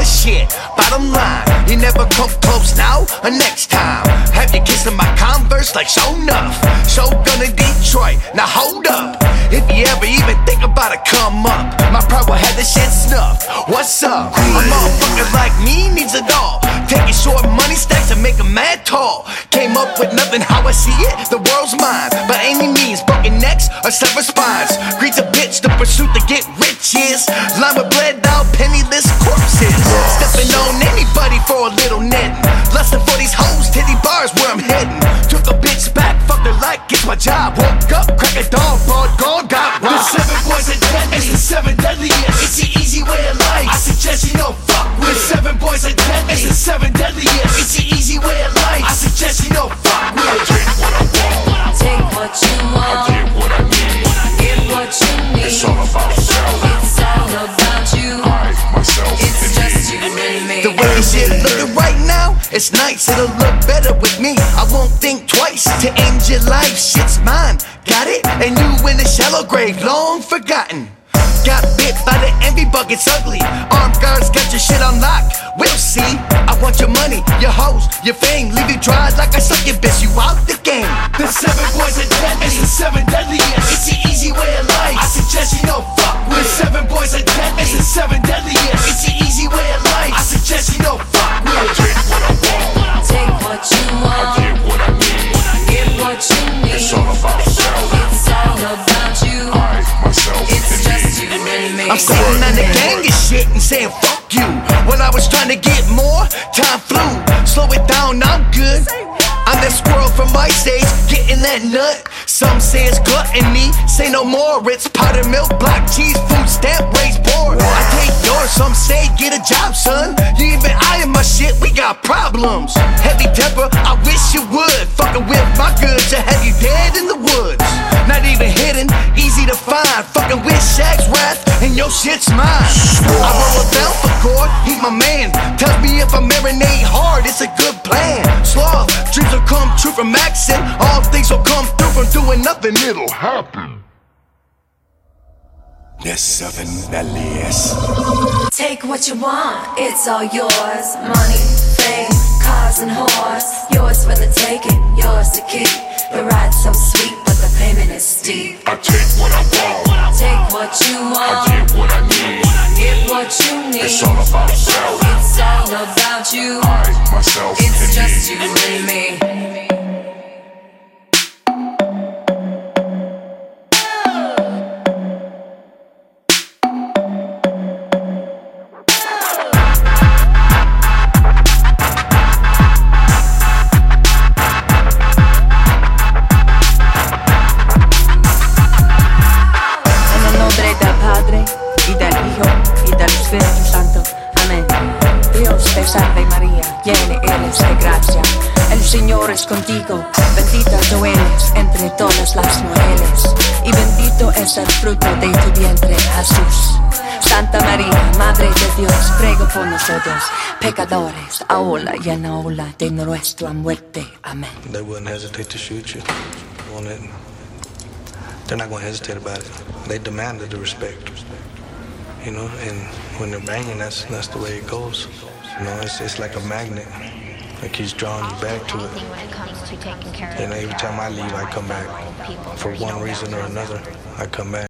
but shit, bottom line, you never come close now or next time. Have you kissing my Converse like show enough? Shogun in Detroit, now hold up. If you ever even think about it, come up. My pride will have the shit snuffed. What's up? A motherfucker like me needs it all. Taking short money stacks and make 'em mad tall. Came up with nothing, how I see it, the world's mine. By any means, broken necks or severed spines. Greed's a bitch, the pursuit to get rich is lined with bled out, penniless corpses. Stepping on anybody for a little netting. Lusting for these hoes, titty bars where I'm heading. Took a bitch back, fucked her like it's my job. Woke up, crack a dog, broad gone, got robbed. The 7 boys are deadly, it's the 7 deadliest. It's the easy way of life, I suggest you don't fuck with. The 7 boys are deadly, it's the 7 deadliest. It's the easy way of life, I suggest you don't fuck with. I take what I want, Take what you want, I get what I need. get what you need. It's all about self, It's all about you. I, myself, It's and just me. you and me. The way this shit looking right now, it's nice, it'll look better with me. I won't think twice to end your life, shit's mine, got it? And you in the shallow grave, long forgotten. Got bit by the envy bug, it's ugly. Armed guards got your shit on lock, we'll see. I want your money, your hoes, your fame. Leave you dry like I suck your bitch, you out the game. The 7 boys are deadly, it's the 7 deadliest. It's the easy way of life, I suggest you don't fuck with. The 7 boys are deadly, it's the 7 deadliest. It's the easy way of life, I suggest you don't fuck with. I take what I want, Take what you I want, get what I need. get what you need. It's all about self, It's all about you. I, myself, It's and just me. you and me. I'm sitting on the gang of shit and saying fuck you. When I was trying to get more, time flew. Slow it down, I'm good. I'm that squirrel from my stage, getting that nut. Some say it's gluttony, say no more. It's powdered milk, block cheese, food stamp, raised board. I take yours, some say get a job, son. You even eyeing my shit, we got problems. Heavy temper, I wish you would. Fucking with my goods, I have you dead in the woods. Not even hidden, easy to find. Fucking with Shaq's wrath, and your shit's mine. I roll a down for court, he's my man. Tells me if I marinate hard, it's a good plan. Sloth, dreams will come true from accent. All things will come through from doing nothing, it'll happen. Yes, 7 deadliest. Take what you want, it's all yours. Money, fame, cars and whores. Yours for the taking, yours to keep. The ride's so sweet, but the payment is steep. I take what I want, Take what you I want, get what I need. get what you need. It's all about self, It's all about you. I, myself, It's and just me. you and me. Y del Hijo y del Espíritu Santo. Amén. Dios te salve María, llena eres de gracia. El Señor es contigo, bendita tú eres entre todas las mujeres. Y bendito es el fruto de tu vientre, Jesús. Santa María, Madre de Dios, prego por nosotros, pecadores, ahora y en la hora de nuestra muerte. Amén. They wouldn't hesitate to shoot you on it. They're not going to hesitate about it. They demanded the respect, you know. And when they're banging, that's the way it goes. You know, it's like a magnet. Like he's drawing you back to it. And every time I leave, I come back. For one reason or another, I come back.